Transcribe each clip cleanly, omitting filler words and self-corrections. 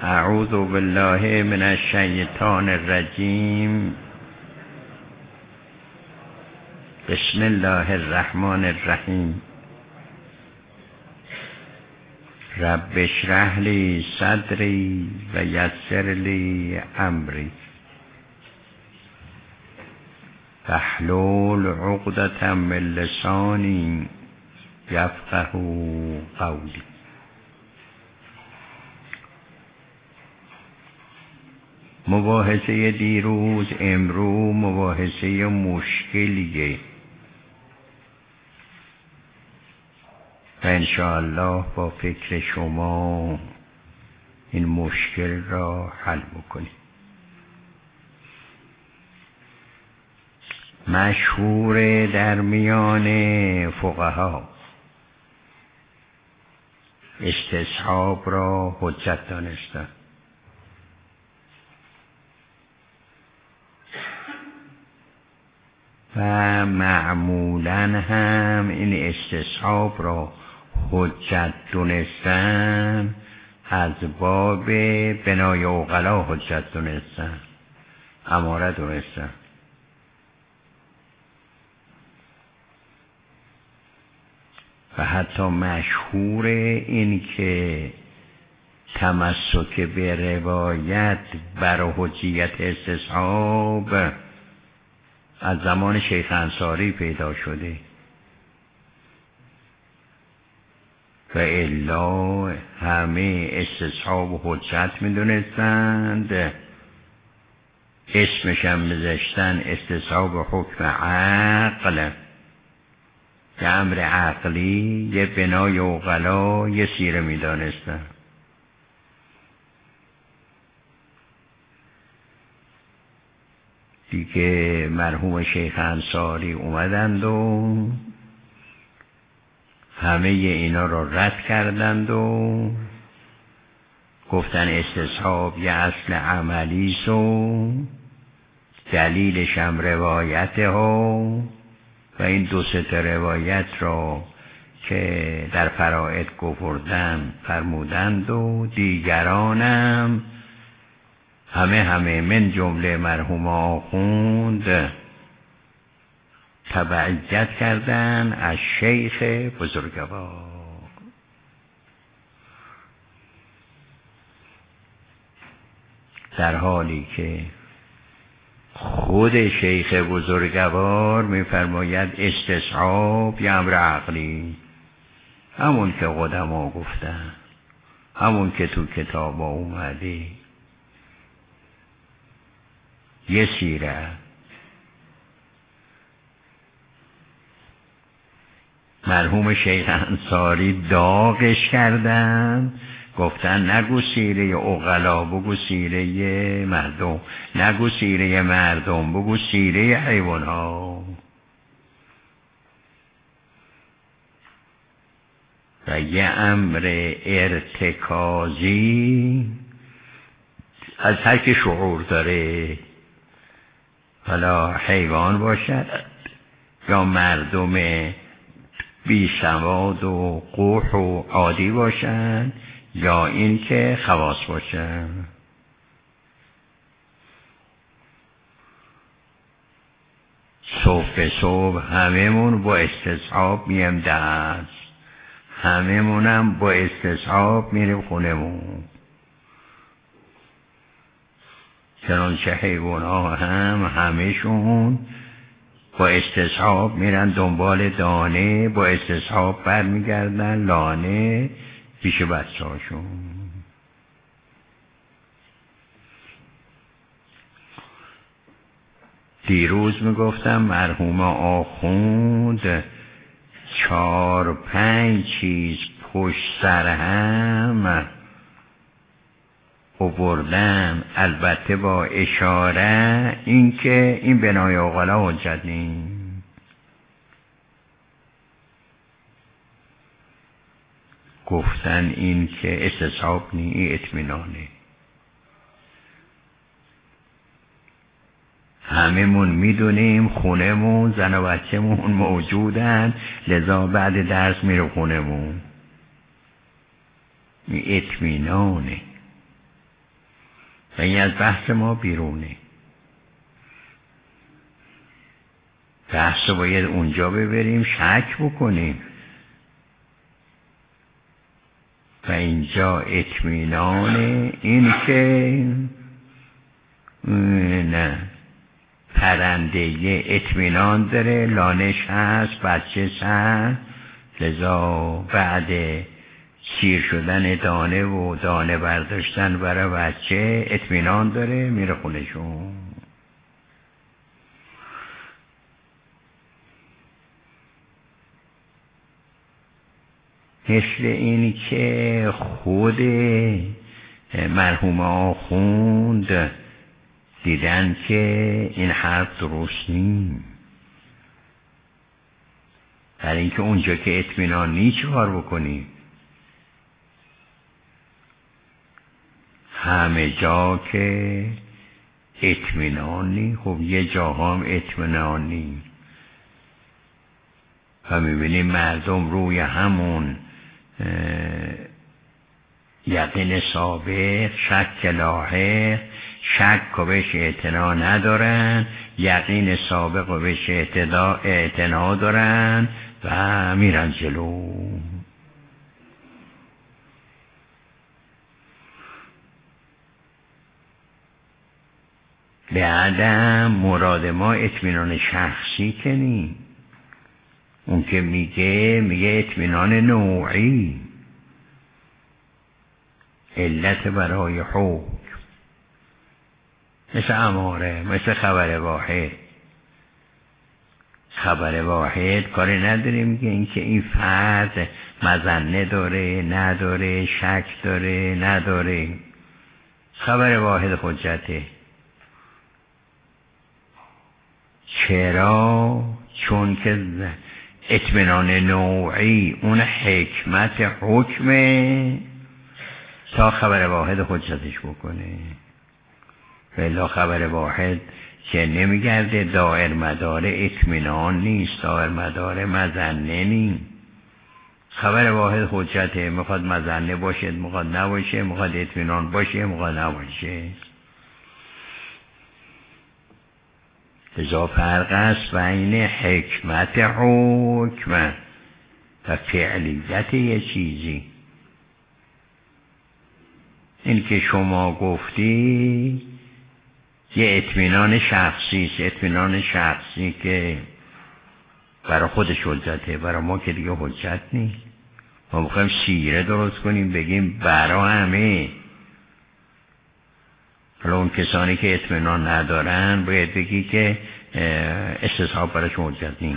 اعوذ بالله من الشیطان الرجیم. بسم الله الرحمن الرحیم. رب اشرح لی صدری و یسر لی امری واحلل عقدة من لسانی یفقهوا قولی. مباحثه دیروز امروز مباحثه مشکلیه و انشاءالله با فکر شما این مشکل را حل بکنیم. مشهور در میان فقها استصحاب را حجت دانستن و معمولا هم این استصحاب را حجت دونستن از باب بنای عقلا حجت دونستن، اماره دونستن. و حتی مشهور این که تمسک به روایت بر حجیت استصحاب از زمان شیخ انصاری پیدا شده و الا همه استصحاب و حجت میدونستند. اسمش هم میذاشتن استصحاب حکم عقل، که امر عقلی یه بنای عقلا یه سیره میدانستن. دیگه مرحوم شیخ انصاری اومدند و همه اینا را رد کردند و گفتن استصحاب یه اصل عملی و دلیلش هم روایته ها و این دو سه روایت را که در فرائض گفردن فرمودند و دیگرانم همه من جمله مرحوم آخوند تبعیت کردن از شیخ بزرگوار. در حالی که خود شیخ بزرگوار میفرماید استصحاب یه امر عقلی، همون که قدما گفتن، همون که تو کتاب اومده، یه سیره. مرحوم شیخ انصاری داغش کردن، گفتن نگو سیره عقلا، بگو سیره مردم، نگو سیره مردم، بگو سیره حیوان ها. و یه امر ارتکازی از هر که شعور داره، حالا حیوان باشد یا مردم بی سواد و قوح و عادی باشن یا این که خواص باشن. صبح به صبح هممون با استصحاب میم دست، هممونم با استصحاب میریم خونمون. چنانچه حیوان ها هم همشون با استصحاب میرن دنبال دانه، با استصحاب برمیگردن لانه پیش بچه هاشون. دیروز میگفتم مرحوم آخوند 4-5 چیز پشت سر هم آوردن، البته با اشاره این که این بنای عقلا حجت نیست. گفتن این که استصحاب نی، اطمینانه. هممون میدونیم خونمون زن و بچه‌مون موجودن، لذا بعد درس میره خونمون. این اطمینانه. و این از بحث ما بیرونه. بحث رو باید اونجا ببریم، شک بکنیم و اینجا اطمینان این که نه پرنده اطمینان داره، لانش هست، بچه هست، لذا بعد سیر شدن دانه و دانه برداشتن برای بچه اطمینان داره، میره خونشون. مثل اینی که خود مرحوم آخوند دیدن که این حرف درست نیست، برای اینکه اونجا که اطمینان نیست چه کار بکنیم؟ همه جا که اطمینان نیست، خب یه جاها هم اطمینان نیست و میبینیم مردم روی همون یقین سابق شک لاحق، شک و بهش اعتنا ندارن، یقین سابق و بهش اعتنا دارن و میرن جلو. بعدم مراد ما اطمینان شخصی که نی، اون که میگه اطمینان نوعی، علت برای حکم، مثل اماره، مثل خبر واحد. خبر واحد کاری نداریم که اینکه این فرد مظنه داره نداره، شک داره نداره، خبر واحد حجته. چرا؟ چون که اطمینان نوعی اون حکمت حکمه تا خبر واحد حجتش بکنه. ولی خبر واحد که نمیگرده دائر مدار اطمینان نیست، دائر مدار مظنه نیست. خبر واحد حجته، میخواد مظنه باشه، میخواد نباشه، میخواد اطمینان باشه، میخواد نباشه. لذا فرق است بین حکمت حکم و فعلیت یه چیزی. این که شما گفتی یه اطمینان شخصی است، اطمینان شخصی که برای خودش حجته، برای ما که دیگه حجت نیست. ما میخوایم سیره درست کنیم بگیم برای همه. حالا اون کسانی که اطمینان ندارن باید بگی که استصحاب برایش حجت نیست.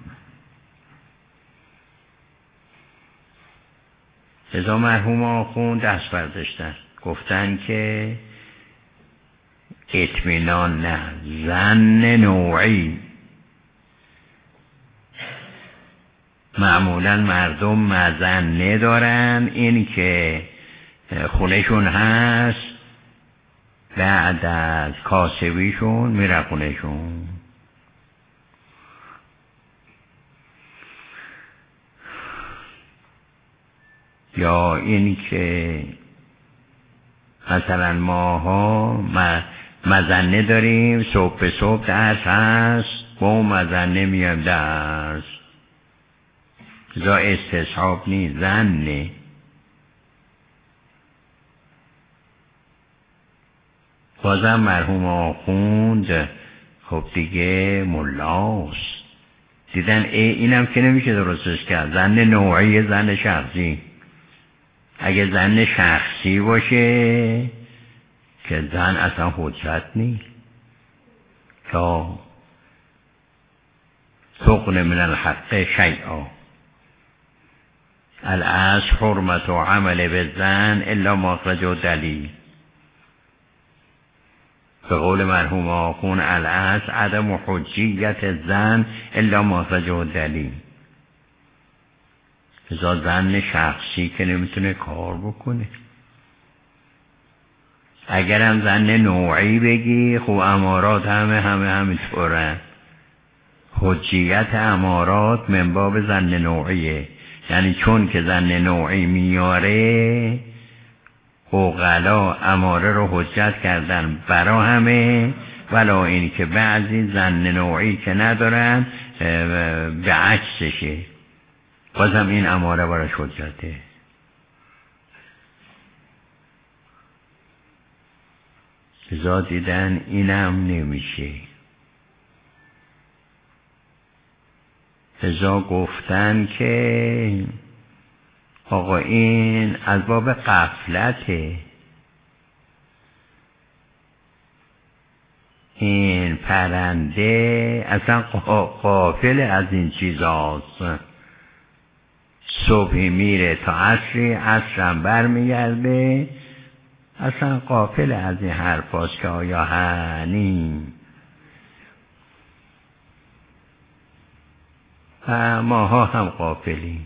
لذا مرحوم آخوند دست برداشتن، گفتن که اطمینان نه، ظن نوعی. معمولا مردم مظنه دارن این که خونشون هست، بعد از کاسبیشون میره خونشون. یا این که مثلا ماها مظنه داریم صبح به صبح درس هست، با اون مظنه میام درس، زا استصحاب نیست، ظنه. بازم مرحوم آخوند خب دیگه ملاست، دیدن اینم که نمیشه درستش کرد، ظن نوعی، ظن شخصی. اگه ظن شخصی باشه که ظن اصلا حجت نیست، تا تغن من الحق شیئا، الاصل حرمت و عمل بالظن الا ما اخرجه دلیل. به قول مرحوم آخوند الاصل عدم حجیت الظن الا ما اخرجه دلیل. ازا ظن شخصی که نمیتونه کار بکنه. اگرم ظن نوعی بگی خب امارات همینطوره. حجیت امارات من باب ظن نوعیه، یعنی چون که ظن نوعی میاره عقلا اماره رو حجت کردن برا همه، ولا این که بعضی ظن نوعی که ندارن به عکسشه، بازم این اماره براش حجته. ازا دیدن اینم نمیشه، ازا گفتن که آقا این از باب غفلته، این پرنده اصلا غافل از این چیزاست، صبحی میره تا عصری، عصرم برمیگرده، اصلا غافل از این حرفاست که آیا هنیم. ماها هم غافلیم،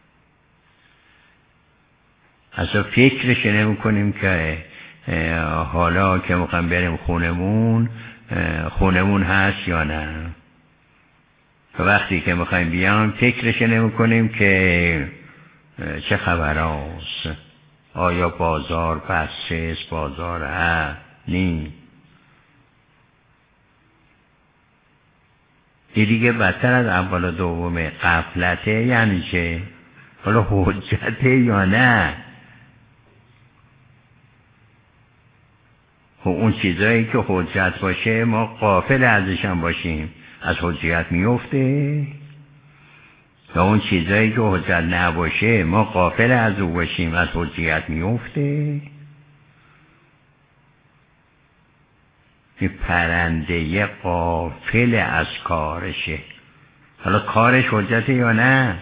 اصلا فکرش نمی کنیم که حالا که میخوایم بریم خونمون هست یا نه. وقتی که میخوایم بیام فکرش نمی کنیم که چه خبر هست، آیا بازار بسته، بازار نی. این دیگه بدتر از اول و دومه. غفلته یعنی چه؟ حالا حجته یا نه؟ اون چیزایی که حجت باشه ما غافل ازش هم باشیم از حجت میفته، یا اون چیزایی که حجت نباشه ما غافل از او باشیم از حجت میفته. این پرنده غافل از کارشه، حالا کارش حجته یا نه؟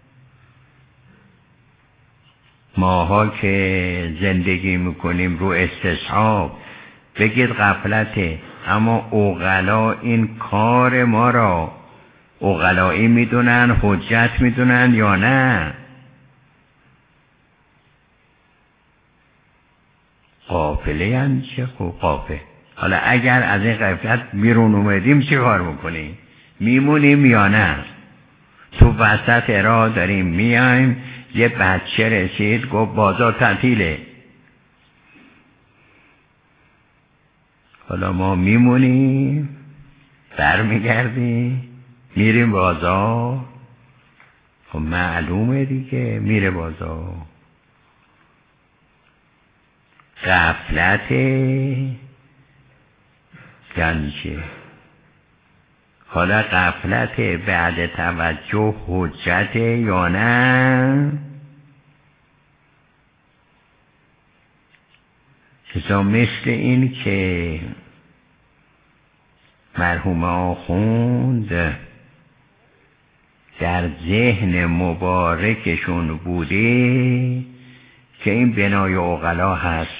ماها که زندگی میکنیم رو استصحاب بگید غفلته، اما عقلا این کار ما را عقلایی میدونن، حجت میدونن یا نه؟ غافله یعنی چه؟ خوب غافل. حالا اگر از این غفلت بیرون اومدیم چه کار میکنیم؟ میمونیم یا نه؟ تو وسط راه داریم میایم، یه بچه رسید گفت بازار تعطیله، حالا ما میمونیم برمیگردیم میریم بازار؟ خب معلومه دیگه میره بازار. غفلت یعنی چه؟ حالا غفلت بعد توجه حجت یا نه؟ چیزا مثل این که مرحوم آخوند در ذهن مبارکشون بوده که این بنای عقلا هست،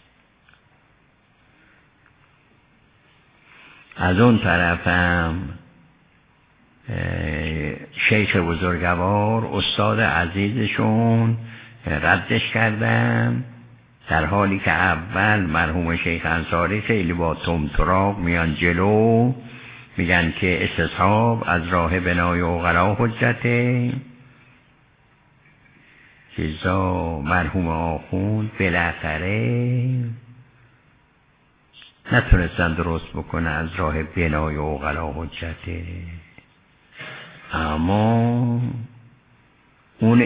از اون طرفم شیخ بزرگوار استاد عزیزشون ردش کردن، در حالی که اول مرحوم شیخ انصاری خیلی با طمطراق میان جلو میگن که استصحاب از راه بنای عقلا حجته. چیزا مرحوم آخوند بالاخره نتونستن درست بکنه از راه بنای عقلا حجته، اما اون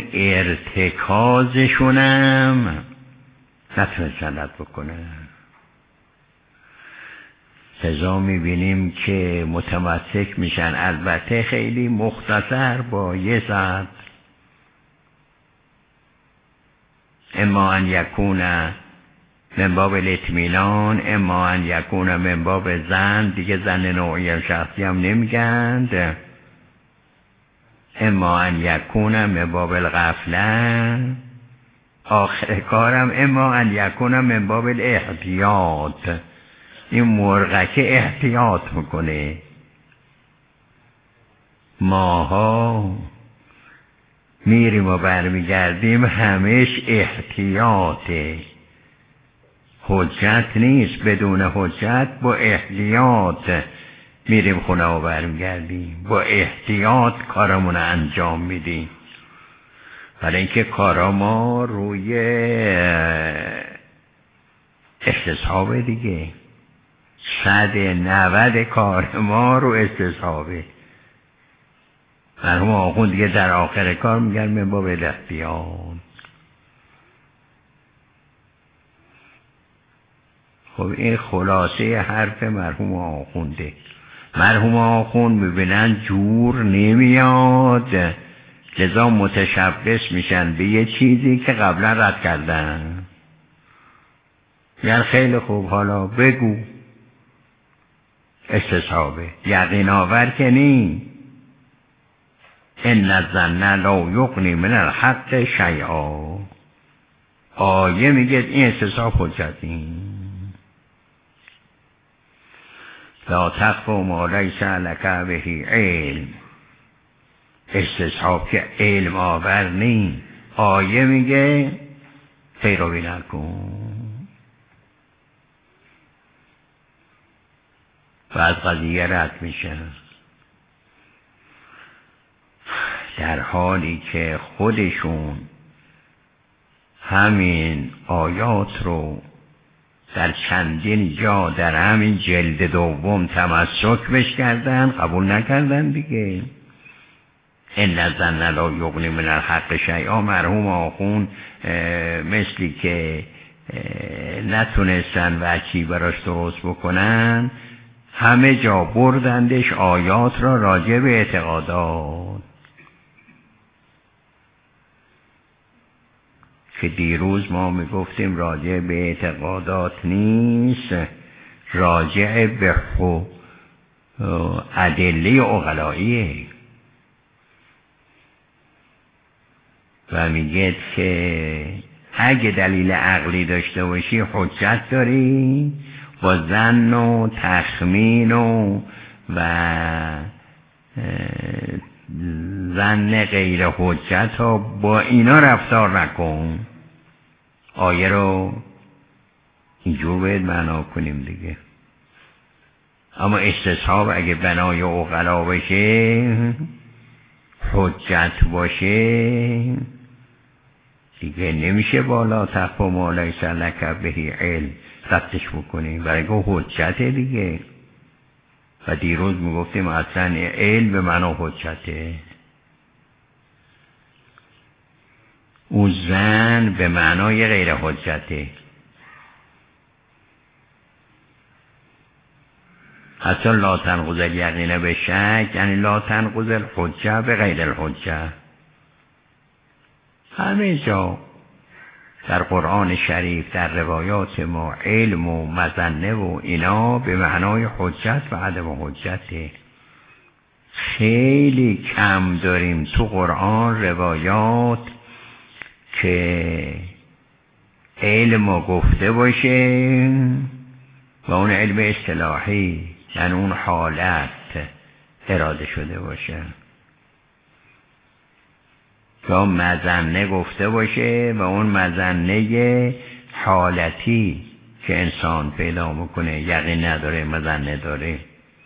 ارتکازشونم نتونستن رد بکنه. سزا میبینیم که متمسک میشن، البته خیلی مختصر با یه ساعت. اما ان یکون من باب الاطمینان، اما ان یکون من باب زن، دیگه زن نوعی و شخصی هم نمیگند، اما ان یکون من باب الغفله، آخر کارم اما ان یکون من باب الاحتیاط، این مرغکه احتیاط میکنه. ماها میریم و برمیگردیم همش احتیاطه، حجت نیست. بدون حجت با احتیاط میریم خونه و برمیگردیم، با احتیاط کارمون انجام میدیم. برای اینکه کارا ما روی استصحابه دیگه. 190 کار ما رو استصحابه. مرحوم آخوند دیگه در آخر کار میگن من باب الاختیار. خب این خلاصه حرف مرحوم آخونده. مرحوم آخوند میبینن جور نمیاد، لذا متشبث میشن به یه چیزی که قبلا رد کردن. یعنی خیلی خوب، حالا بگو. استصحابه یقین آور که نی. ان الظن لا یغنی من الحق شیئا. آیه میگه این استصحاب حجت نیست. لا تخف ما لیس لک به علم. استصحاب که علم آور نی. آیه میگه پیروی نکن. و از قضیه رد میشه، در حالی که خودشون همین آیات رو در چندین جا در همین جلد دوم تمسک بش کردن، قبول نکردن دیگه. ان الظن لا یغنی من الحق شیئا. مرحوم آخوند مثلی که نتونستن وجهی براش درست بکنن، همه جا بردندش آیات را راجع به اعتقادات که دیروز ما میگفتیم راجع به اعتقادات نیست، راجع به ادله عقلاییه. و میگه که اگه دلیل عقلی داشته باشی حجت داری، با ظن و تخمین و ظن غیر حجت ها با اینا رفتار نکن. آیه رو اینجور باید معنا کنیم دیگه. اما استصحاب اگه بنای عقلا باشه، حجت باشه، دیگه نمیشه بالا تخف ما لیس لک به علم ردش بکنیم، برای که حجته دیگه. و دیروز میگفتیم اصلا علم به معنا حجته، اون زن به معنای غیر حجته. حتی لا تنقض الیقین به شک، یعنی لا تنقض الحجه به غیر الحجه. همه جا در قرآن شریف، در روایات ما، علم و مظنه و اینا به معنای حجت و عدم حجته. خیلی کم داریم تو قرآن روایات که علم و گفته باشه و اون علم اصطلاحی، یعنی اون حالت اراده شده باشه، یا مظنه گفته باشه و اون مظنه حالتی که انسان پیدا میکنه، یقین نداره، مظنه داره.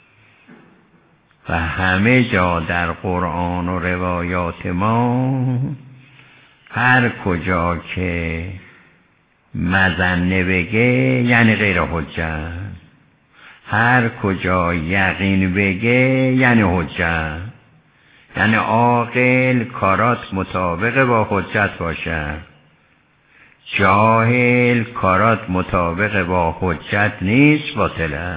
و همه جا در قرآن و روایات ما هر کجا که مظنه بگه یعنی غیر حجت، هر کجا یقین بگه یعنی حجت. یعنی عاقل کارات مطابق با حجت باشه، جاهل کارات مطابق با حجت نیست، باطله.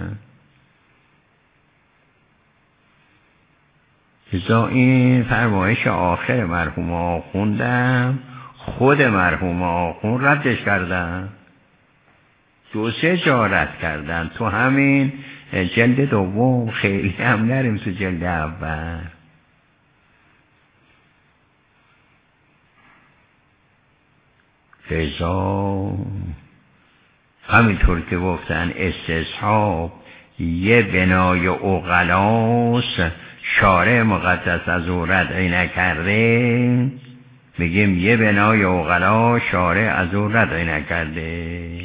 ازا این فرمایش آخر مرحوم آخوندم، خود مرحوم آخوند ردش کردن، 2-3 جا رد کردن تو همین جلد دوم، خیلی هم نریم تو جلد اول. لذا همینطور که گفتن استصحاب یه بنای عقلاست، شارع مقدس از او ردعی نکرده، میگیم یه بنای عقلا شارع از او ردعی نکرده.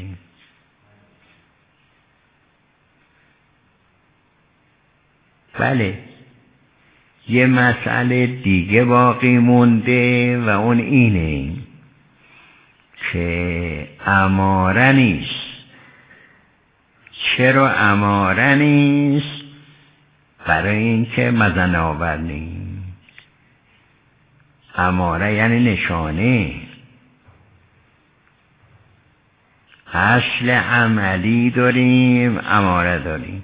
بله، یه مسئله دیگه باقی مونده و اون اینه که اماره نیست، چرا اماره نیست؟ برای اینکه مزن آور نیست. اماره یعنی نشانه. اصل عملی داریم، اماره داریم.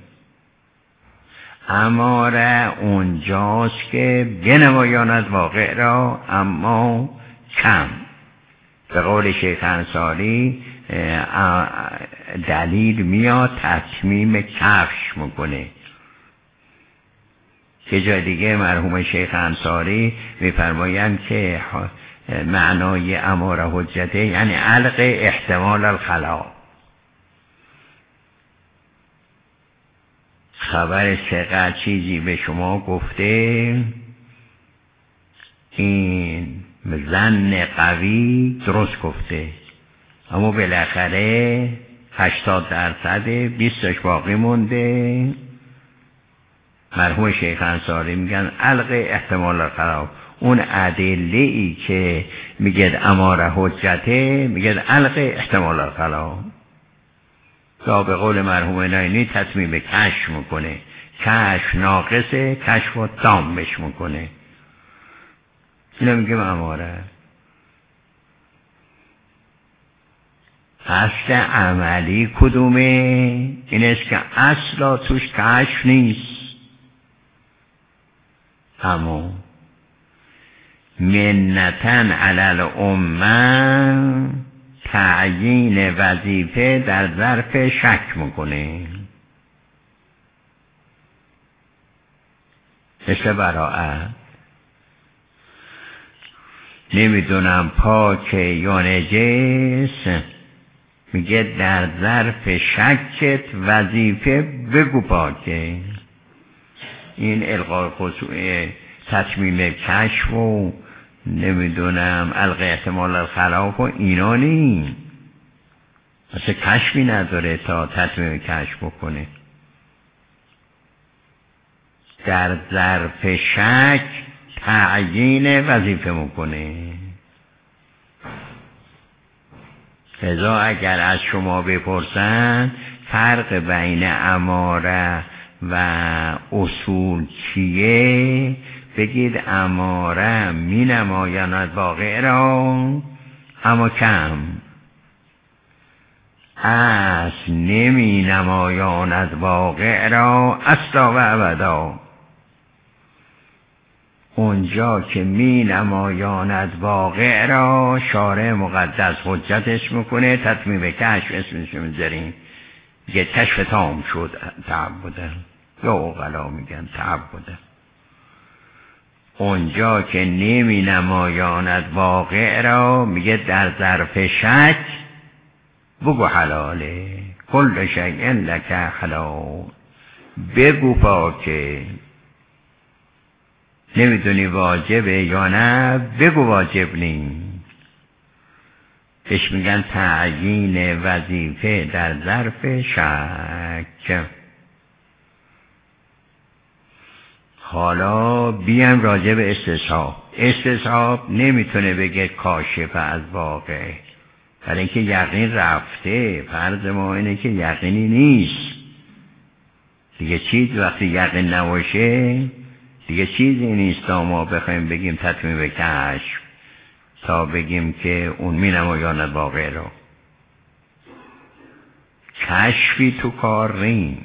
اماره اونجاست که بنمایاند واقع را، اما کم. به قول شیخ انصاری دلیل میاد تتمیم کفش میکنه. یه جای دیگه مرحوم شیخ انصاری میفرمایند که معنای اماره حجته یعنی علق احتمال الخلا. خبر ثقه چیزی به شما گفته، این ظن قوی درست گفته، اما بالاخره 80% 20 باقی مونده. مرحوم شیخ انصاری میگن علق احتمال الخلا. اون ادله ای که میگه اماره حجته، میگه علق احتمال الخلا. یا به قول مرحوم ناینی تتمیم کشف میکنه. کشف ناقصه، کشف رو تامش میکنه. اینو میگم اماره. اصل عملی کدومه؟ این است که اصلا توش کشف نیست، اما منتن علی الامه تعیین وظیفه در ظرف شک میکنه. مثل براءت، نمیدونم پاک یا نجس، میگه در ظرف شکت وظیفه بگو پاکه. این الغای خصوصی تتمیم کشف و نمیدونم علق احتمال الخلاف و اینا نیم. مثل کشفی نداره تا تتمیم کشف بکنه. در ظرف شک تعیین وظیفه میکنه. لذا اگر از شما بپرسن فرق بین اماره و اصول چیه، بگید اماره می نمایاند واقع را، اما کم. اصل نمی نمایاند واقع را اصلا و ابدا. اونجا که می نمایاند واقع را شارع مقدس حجتش میکنه، تتمیم کشف اسمش میذاریم، یه کشف تام شد تعبده، یا اوغلا میگن تعبده. اونجا که نمی نمایاند واقع را میگه در ظرف شک بگو حلاله، کل شیء لک حلال، بگو پاکه. نمیدونی واجبه یا نه، بگو واجب نیست. بهش میگن تعیین وظیفه در ظرف شک. حالا بیان راجع به استصحاب. استصحاب نمیتونه بگه کاشف از واقع، برای اینکه یقین رفته. فرض ما اینه که یقینی نیست دیگه. چیز وقتی یقین نباشه دیگه چیزی نیست تا ما بخوایم بگیم تتمیم کشف، تا بگیم که اون می نمایاند واقع را. کشفی تو کار نیم،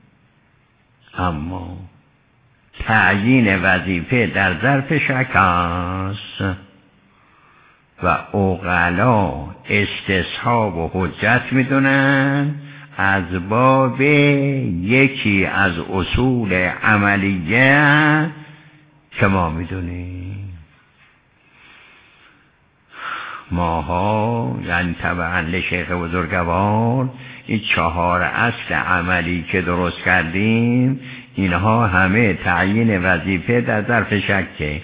اما تعیین وظیفه در ظرف شک است. و عقلا استصحاب و حجت میدونن از باب یکی از اصول عملیه که ما میدونیم. ماها یعنی طبعا لشیخ بزرگوار این 4 اصل عملی که درست کردیم، اینها همه تعیین وظیفه در ظرف شکه.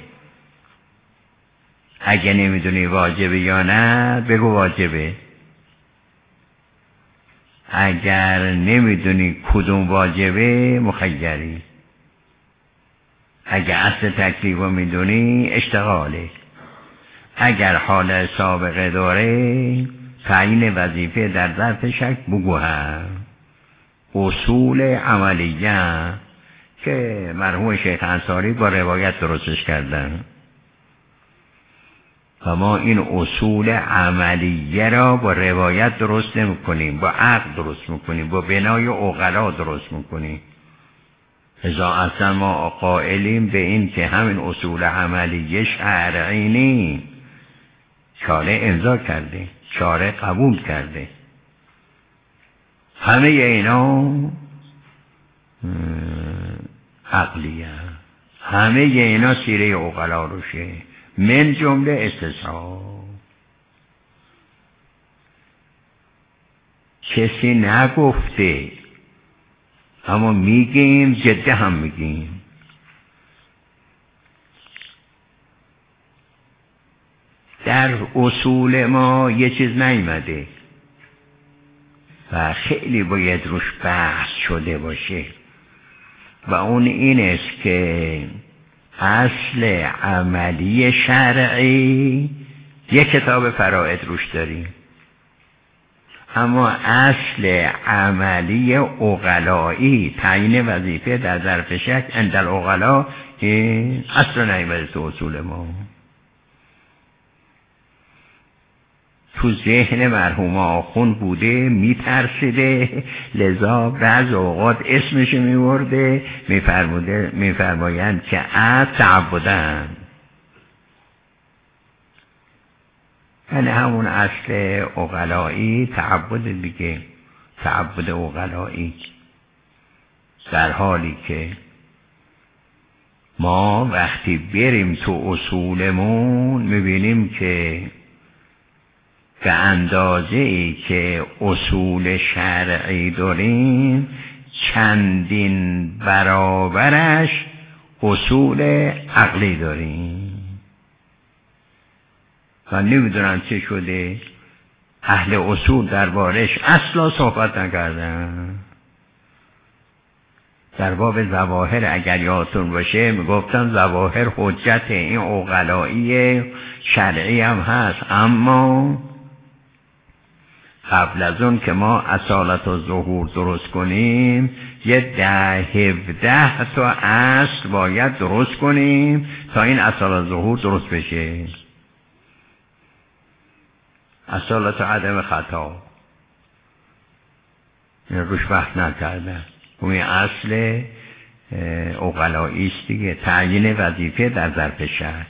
اگه نمیدونی واجبه یا نه بگو واجبه. اگر نمیدونی کدوم واجبه مخیری. اگر اصل تکلیف رو میدونی اشتغاله. اگر حال سابقه داره تعیین وظیفه در ظرف شک بگو هم. اصول عملیه که مرحوم شیخ انصاری با روایت درستش کردن و ما این اصول عملیه را با روایت درست نمی کنیم، با عقل درست میکنیم، با بنای عقلا درست میکنیم. ازا اصلا ما قائلیم به این که همین اصول عملیه شرعی نیست، شارع امضا کرده، شارع قبول کرده. همه اینا عقلیه، همه اینا سیره عقلا روشه، من جمله استصحاب. کسی نگفته اما میگیم، جده هم میگیم. در اصول ما یه چیز نیامده و خیلی باید روش بحث شده باشه و اون این است که اصل عملی شرعی یک کتاب فرائض روش داریم، اما اصل عملی عقلایی تعیین وظیفه در ظرف شک عند العقلا این اصل نیامده تو اصول ما. تو ذهن مرحوم آخوند بوده، میترسیده، لذا بعض اوقات اسمش میورده، میفرمایند که تعبدن، یعنی همون اصل عقلایی تعبد دیگه، تعبد عقلایی. در حالی که ما وقتی بریم تو اصولمون میبینیم که به اندازه ای که اصول شرعی داریم چندین برابرش اصول عقلی داریم و نمیدونم چه شده اهل اصول دربارش اصلا صحبت نکردن. در باب ظواهر اگر یادتون باشه میگفتم ظواهر حجت این عقلایی شرعی هم هست، اما قبل از اون که ما اصالت و ظهور درست کنیم 10-17 تا اصل باید درست کنیم تا این اصالت و ظهور درست بشه. اصالت و عدم خطا روش بحث نکردن، اون اصل عقلایی است دیگه، تعیین وظیفه در ظرف شرع.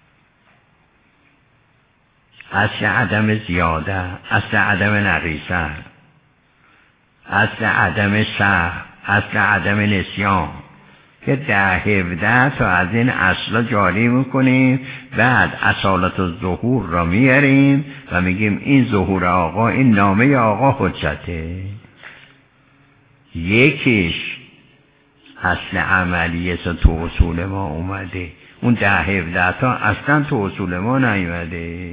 اصل عدم زیاده، اصل عدم نقیصه، اصل عدم سهو، اصل عدم نسیان، که 10-17 تا از این اصلا جاری میکنیم. بعد اصالت و ظهور را میاریم و میگیم این ظهور آقا، این نامه آقا حجته. یکیش اصل عملیه تو اصول ما اومده، اون 10-17 تا اصلا تو اصول ما نیومده.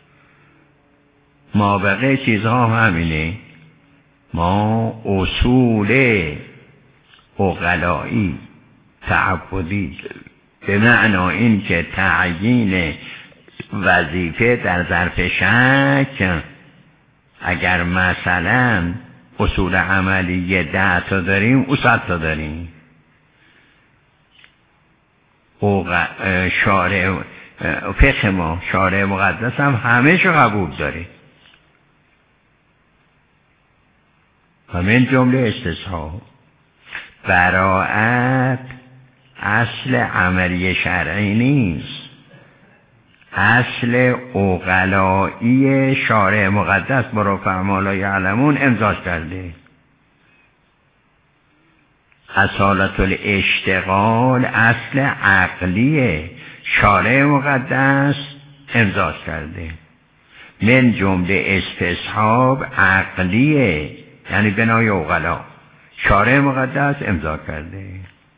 ما بقیه چیزها همینه. ما اصول عقلایی تعبدی به معنا این که تعیین وظیفه در ظرف شک، اگر مثلا اصول عملی 10 تا داریم او 100 تا داریم. شارع فقه ما، شارع مقدس هم همه شو قبول داره و من جمله استصحاب. براءت اصل عملی شرعی نیست، اصل عقلایی شارع مقدس برای فهم لا یعلمون امضاش کرده. اصالت الاشتغال اصل عقلیه شارع مقدس امضاش کرده. من جمله استصحاب عقلیه، یعنی بنای عقلا شارع مقدس امضا کرده.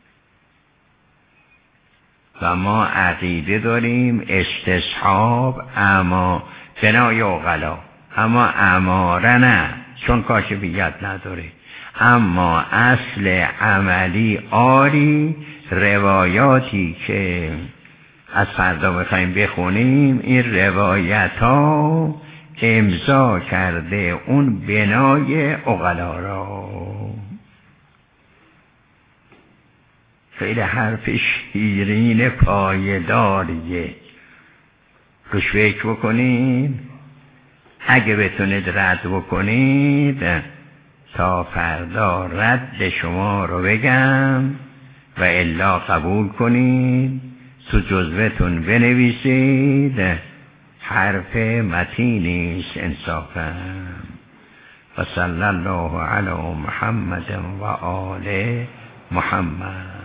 و ما عقیده داریم استصحاب اما بنای عقلا، اما اماره نه چون کاشفیت نداره. اما اصل عملی آری روایاتی که از فردا بخوایم بخونیم این روایت ها امضا کرده اون بنای عقلا را. خیلی حرف شیرین پایداریه، روش فکر بکنید. اگه بتونید رد بکنید تا فردا رد شما رو بگم و الا قبول کنید، تو جزوتون بنویسید حرف متینیست انصافا. و صلی الله علی محمد و آل محمد.